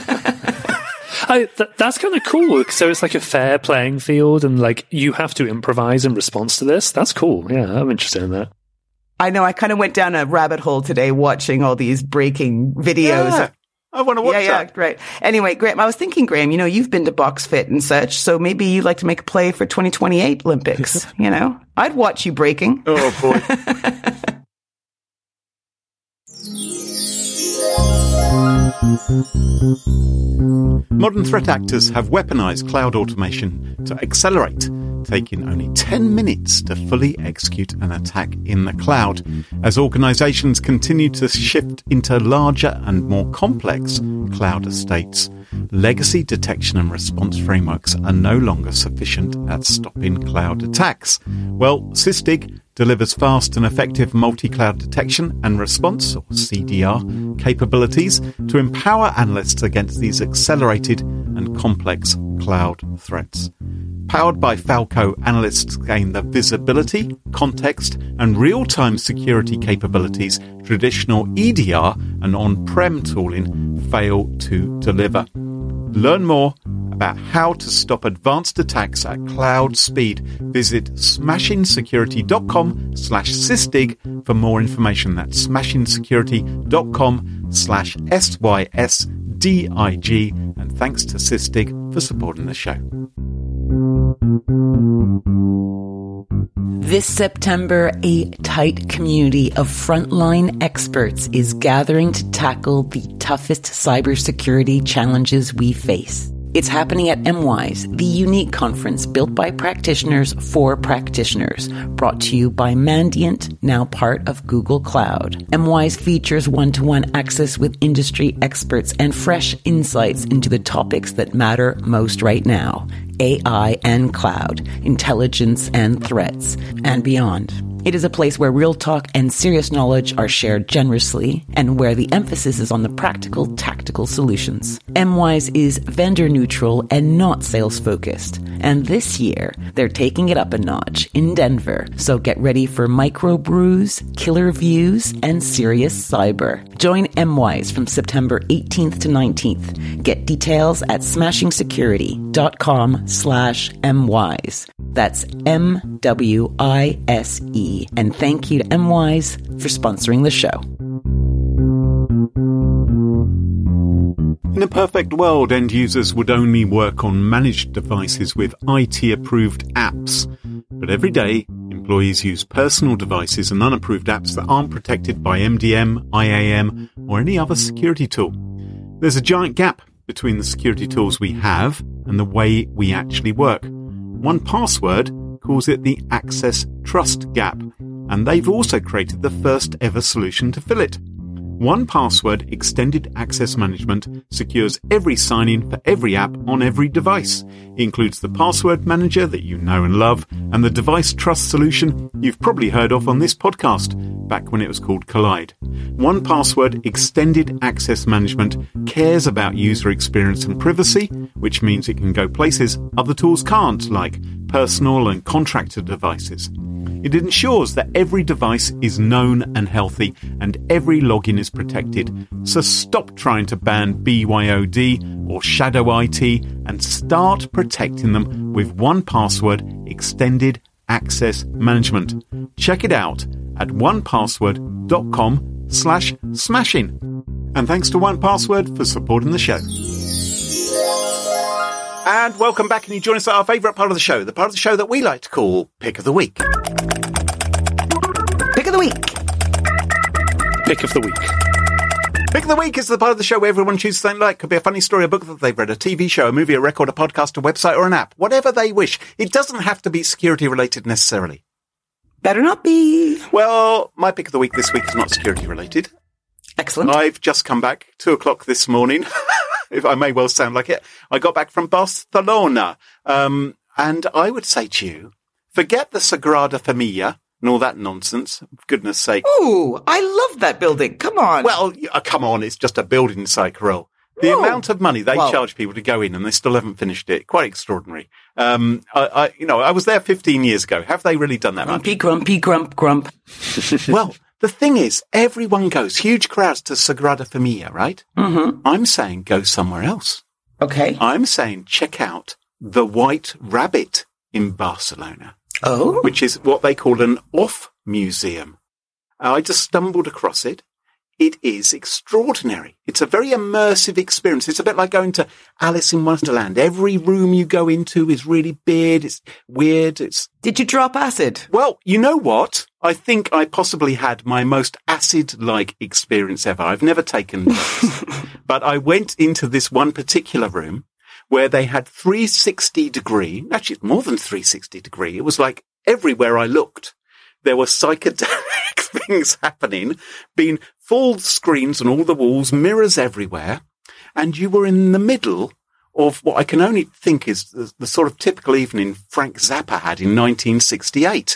That's kind of cool. So it's like a fair playing field, and like you have to improvise in response to this. That's cool. Yeah, I'm interested in that. I know. I kind of went down a rabbit hole today watching all these breaking videos. Yeah. I want to watch that. Yeah, great. Anyway, Graham, I was thinking, Graham, you've been to Box Fit and such, so maybe you'd like to make a play for 2028 Olympics, I'd watch you breaking. Oh, boy. Modern threat actors have weaponized cloud automation to accelerate, taking only 10 minutes to fully execute an attack in the cloud, as organizations continue to shift into larger and more complex cloud estates. legacy detection and response frameworks are no longer sufficient at stopping cloud attacks. Well, Sysdig delivers fast and effective multi-cloud detection and response, or CDR, capabilities to empower analysts against these accelerated and complex cloud threats. Powered by Falco, analysts gain the visibility, context, and real-time security capabilities traditional EDR and on-prem tooling fail to deliver. Learn more about how to stop advanced attacks at cloud speed. Visit smashingsecurity.com/sysdig for more information. That's smashingsecurity.com/SYSDIG. And thanks to Sysdig for supporting the show. This September, a tight community of frontline experts is gathering to tackle the toughest cybersecurity challenges we face. It's happening at MWise, the unique conference built by practitioners for practitioners, brought to you by Mandiant, now part of Google Cloud. MWise features one-to-one access with industry experts and fresh insights into the topics that matter most right now: AI and cloud, intelligence and threats, and beyond. It is a place where real talk and serious knowledge are shared generously, and where the emphasis is on the practical, tactical solutions. MWise is vendor neutral and not sales focused. And this year, they're taking it up a notch in Denver. So get ready for microbrews, killer views, and serious cyber. Join MWise from September 18th to 19th. Get details at smashingsecurity.com/MWise. That's MWISE. And thank you to MWise for sponsoring the show. In a perfect world, end users would only work on managed devices with IT-approved apps. But every day, employees use personal devices and unapproved apps that aren't protected by MDM, IAM, or any other security tool. There's a giant gap between the security tools we have and the way we actually work. 1Password calls it the access trust gap, and they've also created the first ever solution to fill it. 1Password Extended Access Management secures every sign-in for every app on every device. It includes the password manager that you know and love, and the device trust solution you've probably heard of on this podcast, back when it was called Collide. 1Password Extended Access Management cares about user experience and privacy, which means it can go places other tools can't, like personal and contractor devices. It ensures that every device is known and healthy, and every login is protected. So stop trying to ban BYOD or shadow IT and start protecting them with 1Password Extended Access Management. Check it out at onepassword.com/smashing. And thanks to 1Password for supporting the show. And welcome back, and you join us at our favourite part of the show, the part of the show that we like to call Pick of the Week. Pick of the week. Pick of the week. Pick of the Week is the part of the show where everyone chooses something like. Could be a funny story, a book that they've read, a TV show, a movie, a record, a podcast, a website, or an app. Whatever they wish. It doesn't have to be security related necessarily. Better not be. Well, my Pick of the Week this week is not security related. Excellent. I've just come back, 2:00 this morning. If I may well sound like it. I got back from Barcelona. And I would say to you, forget the Sagrada Familia and all that nonsense. For goodness sake. Ooh, I love that building. Come on. Well, come on. It's just a building site, Carol. The amount of money they charge people to go in, and they still haven't finished it. Quite extraordinary. I was there 15 years ago. Have they really done that much? Grumpy, grump. Well, the thing is, everyone goes, huge crowds to Sagrada Familia, right? Mm-hmm. I'm saying go somewhere else. Okay. I'm saying check out the White Rabbit in Barcelona. Oh? Which is what they call an off museum. I just stumbled across it. It is extraordinary. It's a very immersive experience. It's a bit like going to Alice in Wonderland. Every room you go into is really big. It's weird. Did you drop acid? Well, you know what? I think I possibly had my most acid-like experience ever. I've never taken drugs. But I went into this one particular room where they had 360 degree, actually more than 360 degree. It was like everywhere I looked, there were psychedelic things happening, full screens on all the walls, mirrors everywhere, and you were in the middle of what I can only think is the sort of typical evening Frank Zappa had in 1968.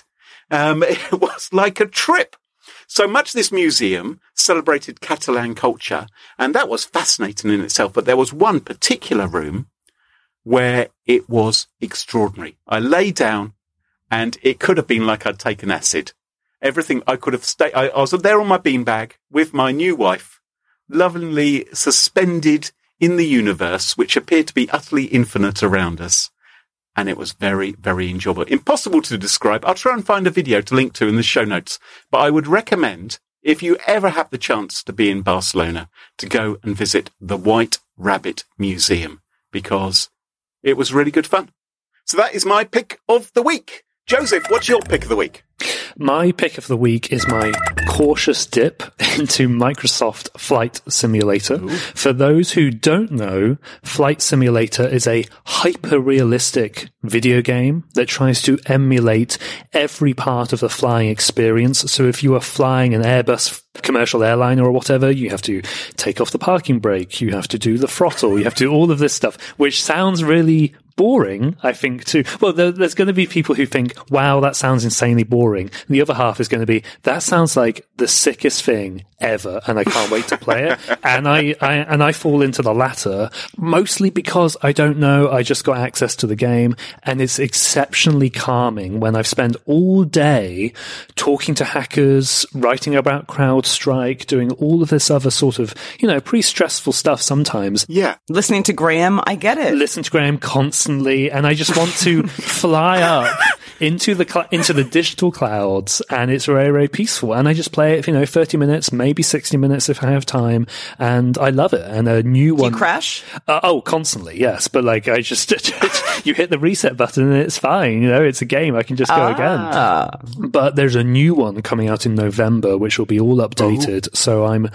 It was like a trip. So much this museum celebrated Catalan culture, and that was fascinating in itself. But there was one particular room where it was extraordinary. I lay down, and it could have been like I'd taken acid. Everything I could have stayed. I was there on my beanbag with my new wife, lovingly suspended in the universe, which appeared to be utterly infinite around us. And it was very, very enjoyable. Impossible to describe. I'll try and find a video to link to in the show notes. But I would recommend, if you ever have the chance to be in Barcelona, to go and visit the White Rabbit Museum, because it was really good fun. So that is my pick of the week. Joseph, what's your pick of the week? My pick of the week is my cautious dip into Microsoft Flight Simulator. Ooh. For those who don't know, Flight Simulator is a hyper-realistic video game that tries to emulate every part of the flying experience. So if you are flying an Airbus commercial airliner or whatever, you have to take off the parking brake, you have to do the throttle, you have to do all of this stuff, which sounds really boring, I think, too. Well, there's going to be people who think, wow, that sounds insanely boring. And the other half is going to be, that sounds like the sickest thing ever, and I can't wait to play it. And I fall into the latter, mostly because I don't know, I just got access to the game, and it's exceptionally calming when I've spent all day talking to hackers, writing about CrowdStrike, doing all of this other sort of, pretty stressful stuff sometimes. Yeah. Listening to Graham, I get it. Listen to Graham constantly, and I just want to fly up into the digital clouds, and it's very, very peaceful. And I just play it, 30 minutes, maybe 60 minutes if I have time, and I love it. And a new one. Do you crash? Constantly, yes. But I just, you hit the reset button and it's fine. It's a game. I can just go again. But there's a new one coming out in November, which will be all updated. Ooh. So I'm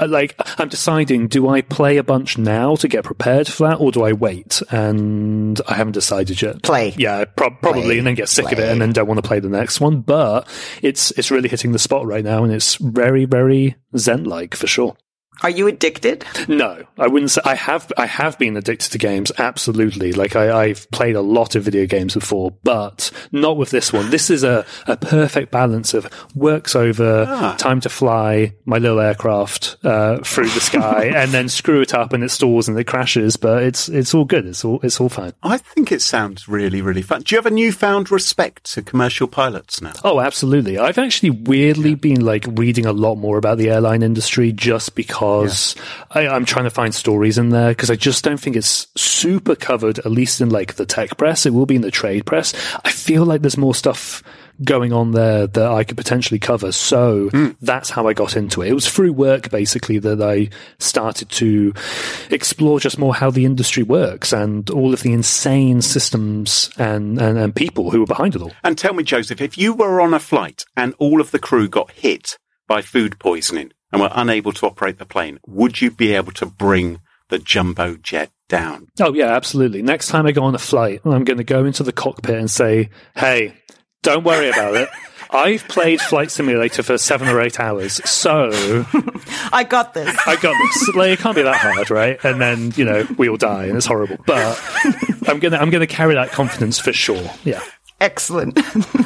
deciding, do I play a bunch now to get prepared for that, or do I wait? And I haven't decided yet. Play. Yeah, probably, play. And then get sick of it and then don't want to play the next one. But it's really hitting the spot right now, and it's very, very Zen-like for sure. Are you addicted? No, I wouldn't say I have been addicted to games. Absolutely. I've played a lot of video games before, but not with this one. This is a perfect balance of work's over, time to fly my little aircraft, through the sky and then screw it up and it stalls and it crashes, but it's all good. It's all fine. I think it sounds really, really fun. Do you have a newfound respect to commercial pilots now? Oh, absolutely. I've actually weirdly been reading a lot more about the airline industry just because I'm trying to find stories in there, because I just don't think it's super covered, at least in the tech press. It will be in the trade press. I feel like there's more stuff going on there that I could potentially cover. So that's how I got into it. It was through work, basically, that I started to explore just more how the industry works and all of the insane systems and people who were behind it all. And tell me, Joseph, if you were on a flight and all of the crew got hit by food poisoning and were unable to operate the plane, would you be able to bring the jumbo jet down? Oh, yeah, absolutely. Next time I go on a flight, I'm going to go into the cockpit and say, hey, don't worry about it. I've played Flight Simulator for 7 or 8 hours, so I got this. It can't be that hard, right? And then, we all die and it's horrible. But I'm gonna carry that confidence for sure. Yeah. Excellent.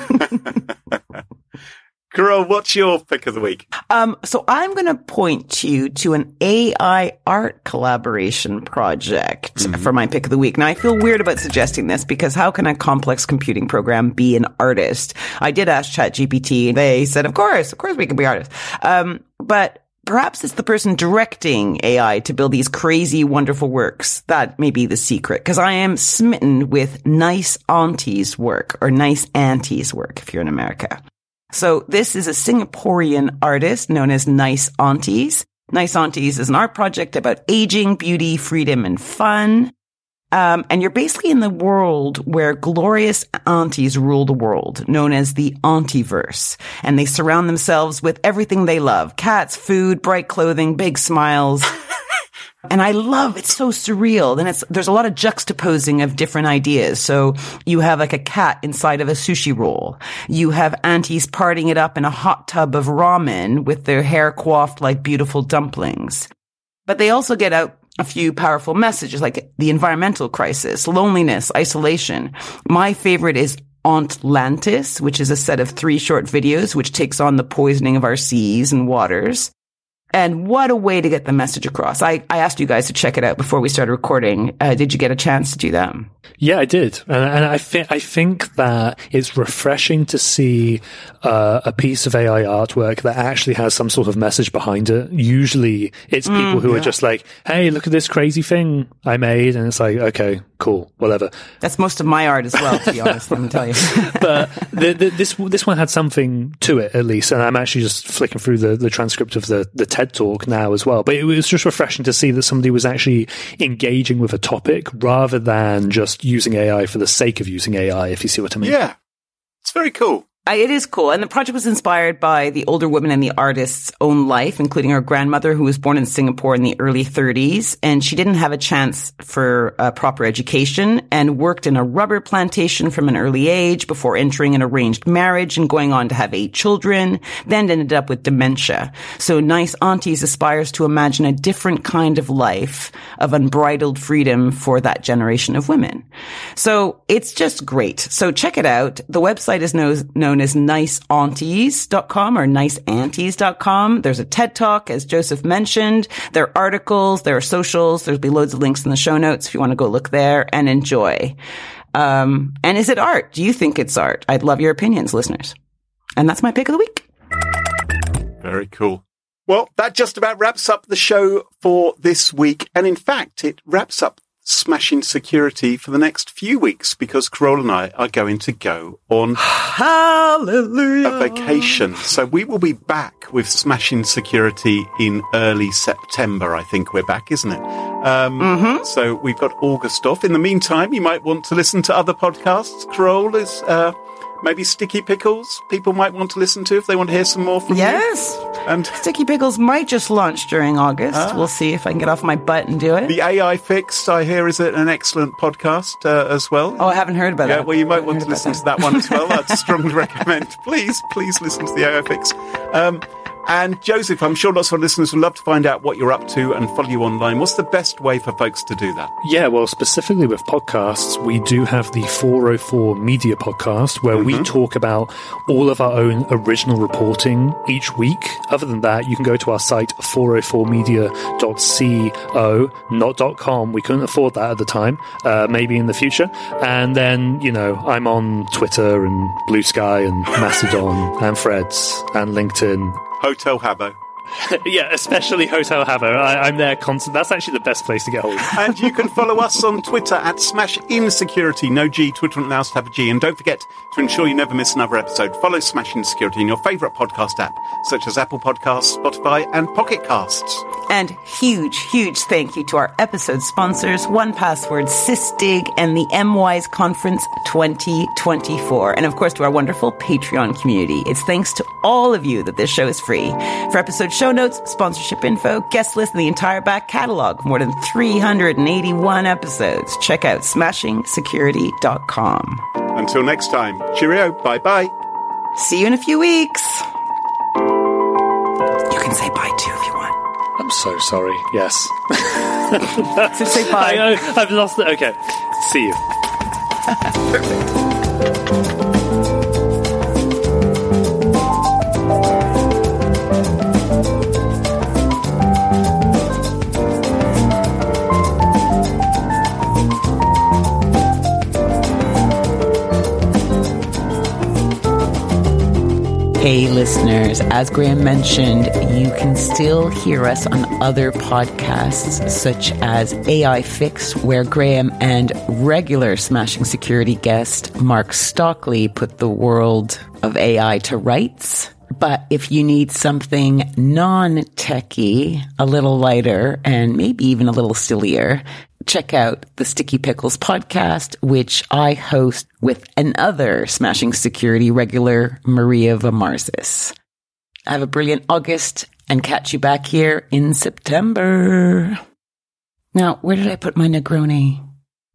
Carol, what's your pick of the week? So I'm going to point you to an AI art collaboration project for my pick of the week. Now, I feel weird about suggesting this because how can a complex computing program be an artist? I did ask ChatGPT and they said, of course we can be artists. But perhaps it's the person directing AI to build these crazy, wonderful works. That may be the secret, because I am smitten with Nice Auntie's work, or Nice Auntie's work if you're in America. So this is a Singaporean artist known as Nice Aunties. Nice Aunties is an art project about aging, beauty, freedom, and fun. And you're basically in the world where glorious aunties rule the world, known as the Auntie-verse. And they surround themselves with everything they love. Cats, food, bright clothing, big smiles. And I love, it's so surreal. And there's a lot of juxtaposing of different ideas. So you have a cat inside of a sushi roll. You have aunties partying it up in a hot tub of ramen with their hair coiffed like beautiful dumplings. But they also get out a few powerful messages like the environmental crisis, loneliness, isolation. My favorite is Atlantis, which is a set of 3 short videos which takes on the poisoning of our seas and waters. And what a way to get the message across. I asked you guys to check it out before we started recording. Did you get a chance to do that? Yeah, I did. And I think that it's refreshing to see a piece of AI artwork that actually has some sort of message behind it. Usually it's people who are just like, hey, look at this crazy thing I made. And it's like, okay, cool, whatever. That's most of my art as well, to be honest, let me tell you. But this one had something to it, at least. And I'm actually just flicking through the transcript of the TED Talk now as well. But it was just refreshing to see that somebody was actually engaging with a topic rather than just using AI for the sake of using AI, if you see what I mean. Yeah, it's very cool. It is cool. And the project was inspired by the older woman in the artist's own life, including her grandmother, who was born in Singapore in the early 30s. And she didn't have a chance for a proper education and worked in a rubber plantation from an early age before entering an arranged marriage and going on to have 8 children, then ended up with dementia. So Nice Aunties aspires to imagine a different kind of life of unbridled freedom for that generation of women. So it's just great. So check it out. The website is known as niceaunties.com or niceaunties.com. There's a TED Talk, as Joseph mentioned. There are articles, there are socials. There'll be loads of links in the show notes if you want to go look there and enjoy. And is it art? Do you think it's art? I'd love your opinions, listeners. And that's my pick of the week. Very cool. Well, that just about wraps up the show for this week. And in fact, it wraps up Smashing Security for the next few weeks because Carole and I are going to go on Hallelujah. a vacation. So we will be back with Smashing Security in early September, I think we're back, isn't it? So we've got August off. In the meantime, you might want to listen to other podcasts. Carole is maybe Sticky Pickles people might want to listen to if they want to hear some more from you. Yes. And Sticky Pickles might just launch during August. We'll see if I can get off my butt and do it. The AI Fix, I hear, is an excellent podcast as well. Oh, I haven't heard about that. Yeah, well, you might want to listen to that one as well. I'd strongly recommend. Please listen to the AI Fix. And Joseph, I'm sure lots of our listeners would love to find out what you're up to and follow you online. What's the best way for folks to do that? Yeah, well, specifically with podcasts, we do have the 404 Media podcast where we talk about all of our own original reporting each week. Other than that, you can go to our site, 404media.co, not .com. We couldn't afford that at the time, maybe in the future. And then, I'm on Twitter and Blue Sky and Mastodon and Threads and LinkedIn. Hotel Habbo. Yeah, especially Hotel Habbo. I'm there constant. That's actually the best place to get hold of. And you can follow us on Twitter at SmashInSecurity. No G, Twitter allows to have a G. And don't forget to ensure you never miss another episode. Follow Smashing Security in your favourite podcast app, such as Apple Podcasts, Spotify, and Pocket Casts. And huge thank you to our episode sponsors, 1Password, Sysdig, and the MWise Conference 2024. And of course, to our wonderful Patreon community. It's thanks to all of you that this show is free. For episode show notes, sponsorship info, guest list, and the entire back catalog, more than 381 episodes. Check out SmashingSecurity.com. Until next time, cheerio, bye-bye. See you in a few weeks. You can say bye too if you want. I'm so sorry. Yes. So say bye. I've lost it. Okay. See you. Perfect. Hey listeners, as Graham mentioned, you can still hear us on other podcasts such as AI Fix, where Graham and regular Smashing Security guest Mark Stockley put the world of AI to rights. But if you need something non-techy, a little lighter, and maybe even a little sillier, check out the Sticky Pickles podcast, which I host with another Smashing Security regular, Maria Vamarsis. Have a brilliant August and catch you back here in September. Now, where did I put my Negroni?